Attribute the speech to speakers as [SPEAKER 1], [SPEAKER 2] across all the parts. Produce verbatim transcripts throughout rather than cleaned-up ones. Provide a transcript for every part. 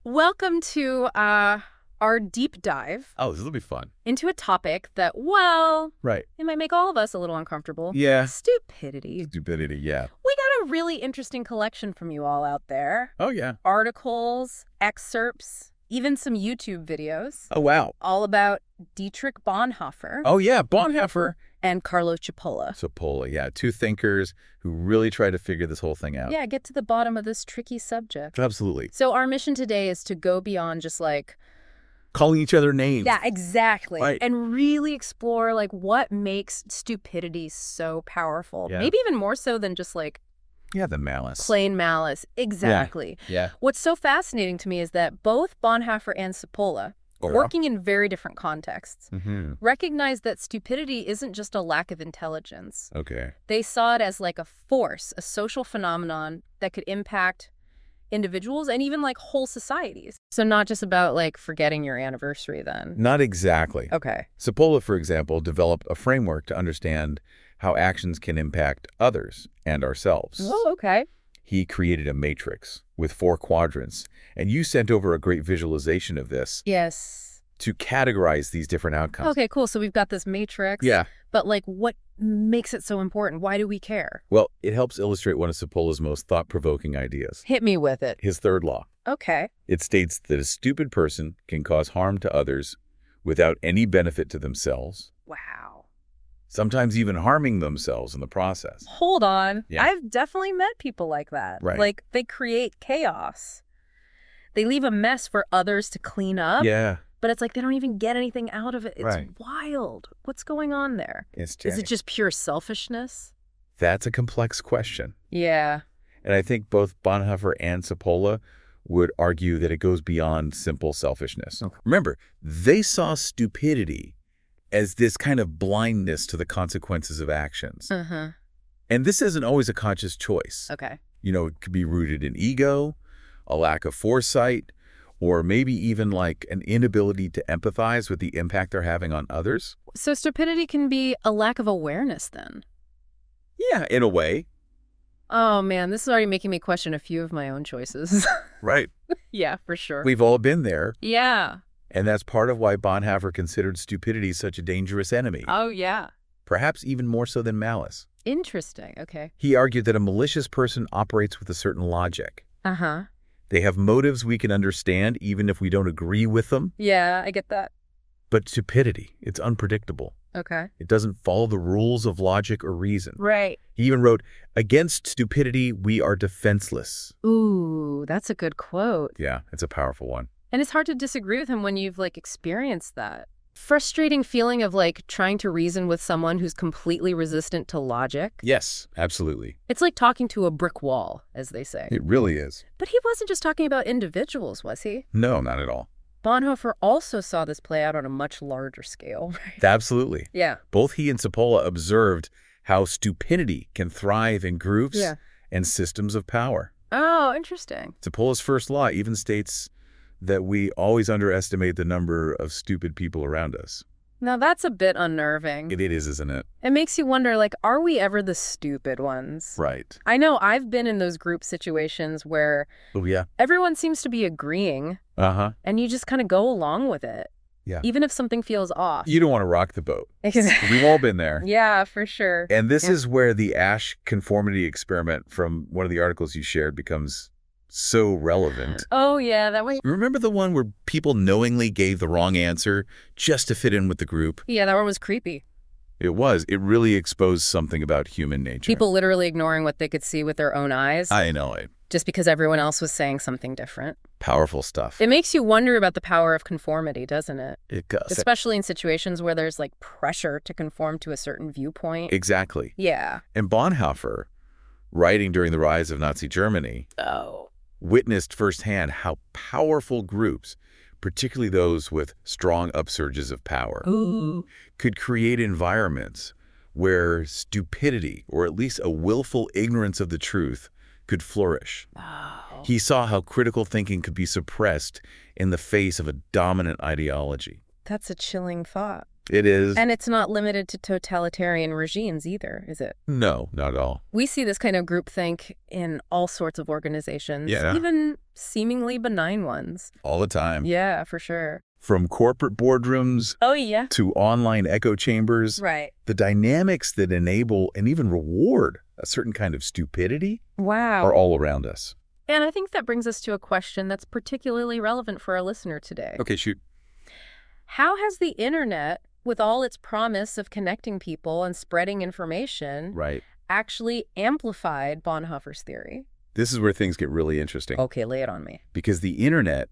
[SPEAKER 1] Welcome to uh, our deep dive
[SPEAKER 2] Oh, this will be fun.
[SPEAKER 1] into a topic that, well,
[SPEAKER 2] Right.
[SPEAKER 1] it might make all of us a little uncomfortable.
[SPEAKER 2] Yeah.
[SPEAKER 1] Stupidity.
[SPEAKER 2] Stupidity, yeah.
[SPEAKER 1] We got a really interesting collection from you all out there.
[SPEAKER 2] Oh, yeah.
[SPEAKER 1] Articles, excerpts, even some YouTube videos,
[SPEAKER 2] Oh, wow.
[SPEAKER 1] all about Dietrich Bonhoeffer
[SPEAKER 2] Oh, yeah. Bonhoeffer.
[SPEAKER 1] and Carlo Cipolla.
[SPEAKER 2] Cipolla, yeah. Two thinkers who really try to figure this whole thing out.
[SPEAKER 1] Yeah, get to the bottom of this tricky subject.
[SPEAKER 2] Absolutely.
[SPEAKER 1] So our mission today is to go beyond just like
[SPEAKER 2] Calling each other names.
[SPEAKER 1] Yeah, exactly.
[SPEAKER 2] Right.
[SPEAKER 1] And really explore like what makes stupidity so powerful.
[SPEAKER 2] Yeah.
[SPEAKER 1] Maybe even more so than just like
[SPEAKER 2] Yeah, the malice.
[SPEAKER 1] plain malice. Exactly.
[SPEAKER 2] Yeah.
[SPEAKER 1] What's so fascinating to me is that both Bonhoeffer and Cipolla,
[SPEAKER 2] Or-
[SPEAKER 1] working in very different contexts,
[SPEAKER 2] Mm-hmm.
[SPEAKER 1] recognize that stupidity isn't just a lack of intelligence.
[SPEAKER 2] Okay.
[SPEAKER 1] They saw it as like a force, a social phenomenon that could impact individuals and even like whole societies. So not just about like forgetting your anniversary then.
[SPEAKER 2] Not exactly.
[SPEAKER 1] Okay.
[SPEAKER 2] Cipolla, for example, developed a framework to understand how actions can impact others and ourselves.
[SPEAKER 1] Oh, okay.
[SPEAKER 2] He created a matrix with four quadrants, and you sent over a great visualization of this
[SPEAKER 1] Yes.
[SPEAKER 2] to categorize these different outcomes.
[SPEAKER 1] Okay, cool. So we've got this matrix.
[SPEAKER 2] Yeah.
[SPEAKER 1] But like what makes it so important? Why do we care?
[SPEAKER 2] Well, it helps illustrate one of Cipolla's most thought-provoking ideas,
[SPEAKER 1] Hit me with it.
[SPEAKER 2] his third law.
[SPEAKER 1] Okay.
[SPEAKER 2] It states that a stupid person can cause harm to others without any benefit to themselves,
[SPEAKER 1] Wow.
[SPEAKER 2] sometimes even harming themselves in the process.
[SPEAKER 1] Hold on.
[SPEAKER 2] Yeah.
[SPEAKER 1] I've definitely met people like that.
[SPEAKER 2] Right.
[SPEAKER 1] Like they create chaos. They leave a mess for others to clean up.
[SPEAKER 2] Yeah.
[SPEAKER 1] But it's like they don't even get anything out of it. It's
[SPEAKER 2] Right.
[SPEAKER 1] wild. What's going on there?
[SPEAKER 2] It's
[SPEAKER 1] Is it just pure selfishness?
[SPEAKER 2] That's a complex question.
[SPEAKER 1] Yeah.
[SPEAKER 2] And I think both Bonhoeffer and Cipolla would argue that it goes beyond simple selfishness.
[SPEAKER 1] Okay.
[SPEAKER 2] Remember, they saw stupidity as this kind of blindness to the consequences of actions.
[SPEAKER 1] Uh-huh.
[SPEAKER 2] And this isn't always a conscious choice.
[SPEAKER 1] Okay.
[SPEAKER 2] You know, it could be rooted in ego, a lack of foresight, or maybe even like an inability to empathize with the impact they're having on others.
[SPEAKER 1] So stupidity can be a lack of awareness then.
[SPEAKER 2] Yeah, in a way.
[SPEAKER 1] Oh man, this is already making me question a few of my own choices.
[SPEAKER 2] Right.
[SPEAKER 1] Yeah, for sure.
[SPEAKER 2] We've all been there.
[SPEAKER 1] Yeah.
[SPEAKER 2] And that's part of why Bonhoeffer considered stupidity such a dangerous enemy,
[SPEAKER 1] Oh yeah.
[SPEAKER 2] perhaps even more so than malice.
[SPEAKER 1] Interesting. Okay.
[SPEAKER 2] He argued that a malicious person operates with a certain logic.
[SPEAKER 1] Uh-huh.
[SPEAKER 2] They have motives we can understand even if we don't agree with them.
[SPEAKER 1] Yeah, I get that.
[SPEAKER 2] But stupidity, it's unpredictable.
[SPEAKER 1] Okay.
[SPEAKER 2] It doesn't follow the rules of logic or reason.
[SPEAKER 1] Right.
[SPEAKER 2] He even wrote, "Against stupidity, we are defenseless."
[SPEAKER 1] Ooh, that's a good quote.
[SPEAKER 2] Yeah, it's a powerful one.
[SPEAKER 1] And it's hard to disagree with him when you've like experienced that. Frustrating feeling of like trying to reason with someone who's completely resistant to logic.
[SPEAKER 2] Yes, absolutely.
[SPEAKER 1] It's like talking to a brick wall, as they say.
[SPEAKER 2] It really is.
[SPEAKER 1] But he wasn't just talking about individuals, was he?
[SPEAKER 2] No, not at all.
[SPEAKER 1] Bonhoeffer also saw this play out on a much larger scale, right?
[SPEAKER 2] Absolutely.
[SPEAKER 1] Yeah.
[SPEAKER 2] Both he and Cipolla observed how stupidity can thrive in groups
[SPEAKER 1] Yeah.
[SPEAKER 2] and systems of power.
[SPEAKER 1] Oh, interesting.
[SPEAKER 2] Cipolla's first law even states that we always underestimate the number of stupid people around us.
[SPEAKER 1] Now that's a bit unnerving.
[SPEAKER 2] It, it is, isn't it?
[SPEAKER 1] It makes you wonder, like, are we ever the stupid ones?
[SPEAKER 2] Right.
[SPEAKER 1] I know I've been in those group situations where
[SPEAKER 2] Oh, yeah.
[SPEAKER 1] everyone seems to be agreeing
[SPEAKER 2] Uh-huh.
[SPEAKER 1] and you just kind of go along with it.
[SPEAKER 2] Yeah.
[SPEAKER 1] Even if something feels off.
[SPEAKER 2] You don't want to rock the boat.
[SPEAKER 1] Exactly.
[SPEAKER 2] We've all been there.
[SPEAKER 1] Yeah, for sure.
[SPEAKER 2] And this
[SPEAKER 1] Yeah.
[SPEAKER 2] is where the Asch conformity experiment from one of the articles you shared becomes so relevant.
[SPEAKER 1] Oh, yeah, that way.
[SPEAKER 2] Remember the one where people knowingly gave the wrong answer just to fit in with the group?
[SPEAKER 1] Yeah, that one was creepy.
[SPEAKER 2] It was. It really exposed something about human nature.
[SPEAKER 1] People literally ignoring what they could see with their own eyes
[SPEAKER 2] I know it.
[SPEAKER 1] just because everyone else was saying something different.
[SPEAKER 2] Powerful stuff.
[SPEAKER 1] It makes you wonder about the power of conformity, doesn't it?
[SPEAKER 2] It does.
[SPEAKER 1] Especially in situations where there's like pressure to conform to a certain viewpoint.
[SPEAKER 2] Exactly.
[SPEAKER 1] Yeah.
[SPEAKER 2] And Bonhoeffer, writing during the rise of Nazi Germany,
[SPEAKER 1] Oh.
[SPEAKER 2] witnessed firsthand how powerful groups, particularly those with strong upsurges of power,
[SPEAKER 1] Ooh.
[SPEAKER 2] could create environments where stupidity, or at least a willful ignorance of the truth, could flourish.
[SPEAKER 1] Oh.
[SPEAKER 2] He saw how critical thinking could be suppressed in the face of a dominant ideology.
[SPEAKER 1] That's a chilling thought.
[SPEAKER 2] It is.
[SPEAKER 1] And it's not limited to totalitarian regimes either, is it?
[SPEAKER 2] No, not at all.
[SPEAKER 1] We see this kind of groupthink in all sorts of organizations,
[SPEAKER 2] Yeah.
[SPEAKER 1] even seemingly benign ones.
[SPEAKER 2] All the time.
[SPEAKER 1] Yeah, for sure.
[SPEAKER 2] From corporate boardrooms
[SPEAKER 1] Oh, yeah.
[SPEAKER 2] to online echo chambers,
[SPEAKER 1] Right.
[SPEAKER 2] the dynamics that enable and even reward a certain kind of stupidity
[SPEAKER 1] Wow.
[SPEAKER 2] are all around us.
[SPEAKER 1] And I think that brings us to a question that's particularly relevant for our listener today.
[SPEAKER 2] Okay, shoot.
[SPEAKER 1] How has the internet, with all its promise of connecting people and spreading information,
[SPEAKER 2] Right.
[SPEAKER 1] actually amplified Bonhoeffer's theory?
[SPEAKER 2] This is where things get really interesting.
[SPEAKER 1] Okay, lay it on me.
[SPEAKER 2] Because the internet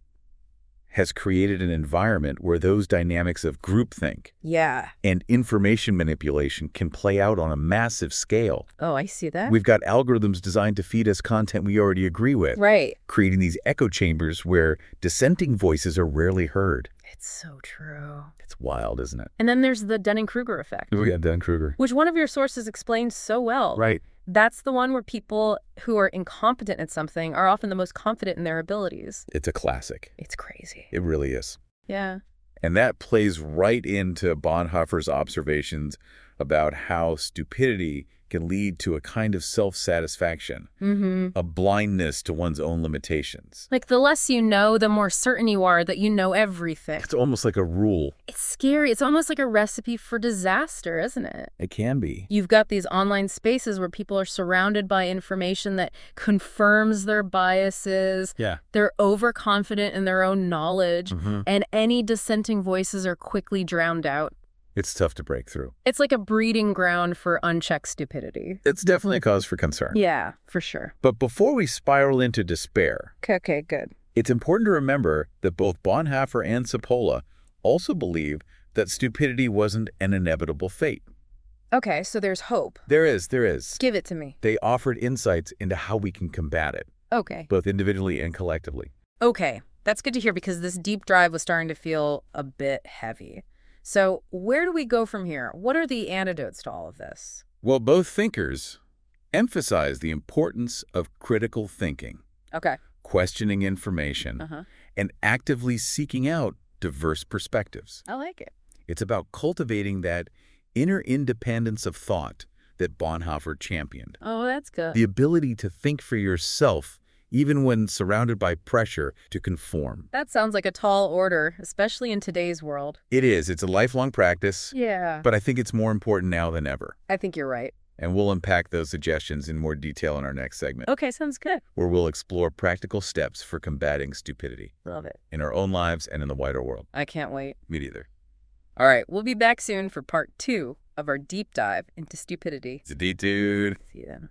[SPEAKER 2] has created an environment where those dynamics of groupthink
[SPEAKER 1] Yeah.
[SPEAKER 2] and information manipulation can play out on a massive scale.
[SPEAKER 1] Oh, I see that.
[SPEAKER 2] We've got algorithms designed to feed us content we already agree with,
[SPEAKER 1] Right.
[SPEAKER 2] creating these echo chambers where dissenting voices are rarely heard.
[SPEAKER 1] It's so true.
[SPEAKER 2] It's wild, isn't it?
[SPEAKER 1] And then there's the Dunning-Kruger effect,
[SPEAKER 2] We got Dunning-Kruger.
[SPEAKER 1] which one of your sources explains so well.
[SPEAKER 2] Right.
[SPEAKER 1] That's the one where people who are incompetent at something are often the most confident in their abilities.
[SPEAKER 2] It's a classic.
[SPEAKER 1] It's crazy.
[SPEAKER 2] It really is.
[SPEAKER 1] Yeah.
[SPEAKER 2] And that plays right into Bonhoeffer's observations about how stupidity can lead to a kind of self-satisfaction,
[SPEAKER 1] Mm-hmm.
[SPEAKER 2] a blindness to one's own limitations.
[SPEAKER 1] Like, the less you know, the more certain you are that you know everything.
[SPEAKER 2] It's almost like a rule.
[SPEAKER 1] It's scary. It's almost like a recipe for disaster, isn't it?
[SPEAKER 2] It can be.
[SPEAKER 1] You've got these online spaces where people are surrounded by information that confirms their biases.
[SPEAKER 2] Yeah.
[SPEAKER 1] They're overconfident in their own knowledge,
[SPEAKER 2] Mm-hmm.
[SPEAKER 1] and any dissenting voices are quickly drowned out.
[SPEAKER 2] It's tough to break through.
[SPEAKER 1] It's like a breeding ground for unchecked stupidity.
[SPEAKER 2] It's definitely a cause for concern.
[SPEAKER 1] Yeah, for sure.
[SPEAKER 2] But before we spiral into despair,
[SPEAKER 1] Okay, okay, good.
[SPEAKER 2] it's important to remember that both Bonhoeffer and Cipolla also believe that stupidity wasn't an inevitable fate.
[SPEAKER 1] Okay, so there's hope.
[SPEAKER 2] There is, there is.
[SPEAKER 1] Give it to me.
[SPEAKER 2] They offered insights into how we can combat it,
[SPEAKER 1] Okay.
[SPEAKER 2] both individually and collectively.
[SPEAKER 1] Okay, that's good to hear because this deep dive was starting to feel a bit heavy. So where do we go from here? What are the antidotes to all of this?
[SPEAKER 2] Well, both thinkers emphasize the importance of critical thinking,
[SPEAKER 1] Okay.
[SPEAKER 2] questioning information,
[SPEAKER 1] Uh-huh.
[SPEAKER 2] and actively seeking out diverse perspectives.
[SPEAKER 1] I like it.
[SPEAKER 2] It's about cultivating that inner independence of thought that Bonhoeffer championed.
[SPEAKER 1] Oh, that's good.
[SPEAKER 2] The ability to think for yourself, even when surrounded by pressure to conform.
[SPEAKER 1] That sounds like a tall order, especially in today's world.
[SPEAKER 2] It is. It's a lifelong practice,
[SPEAKER 1] Yeah.
[SPEAKER 2] but I think it's more important now than ever.
[SPEAKER 1] I think you're right.
[SPEAKER 2] And we'll unpack those suggestions in more detail in our next segment,
[SPEAKER 1] Okay, sounds good.
[SPEAKER 2] where we'll explore practical steps for combating stupidity
[SPEAKER 1] Love it.
[SPEAKER 2] in our own lives and in the wider world.
[SPEAKER 1] I can't wait.
[SPEAKER 2] Me neither.
[SPEAKER 1] All right, we'll be back soon for part two of our deep dive into stupidity.
[SPEAKER 2] It's a D, dude.
[SPEAKER 1] See you then.